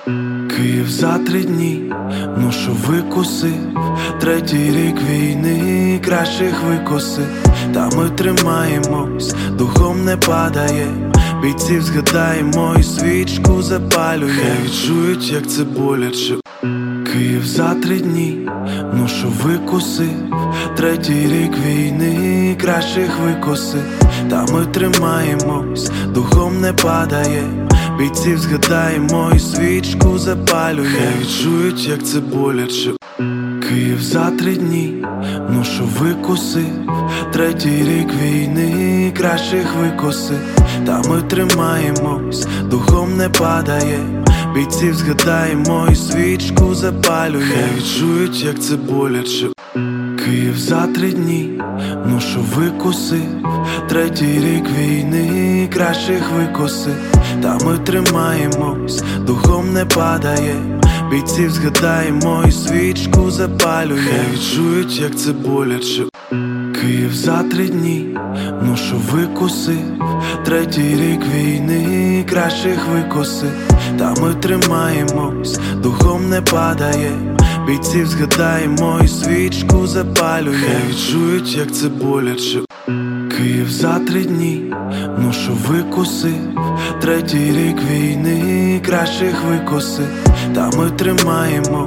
Київ за 3 дні, ну що викусив, 3-й рік війни, кращих викосив. Та ми тримаємось, духом не падає. Бійців згадаємо і свічку запалює. Хай відчують, як це боляче. Київ за 3 дні, ну що викусив, 3-й рік війни, кращих викосив. Та ми тримаємось, духом не падає. Бійців згадаємо і свічку запалює. Хай відчують, як це боляче. Київ за 3 дні, ну що викусив, 3-й рік війни, кращих викосив. Та ми тримаємось, духом не падає. Бійців згадаємо і свічку запалює. Хай відчують, як це боляче. Київ за 3 дні, ну що викусив, 3-й рік війни, кращих викосив. Та ми тримаємось, духом не падає. Бійців згадаємо і свічку запалює. Хай відчують, як це боляче. Київ за 3 дні, ну що викусив, 3-й рік війни, кращих викосив. Та ми тримаємось, духом не падає. Бійців згадаємо і свічку запалює. Хай відчують, як це боляче. Київ за 3 дні, ну що викусив, 3-й рік війни, кращих викосив. Та ми тримаємо,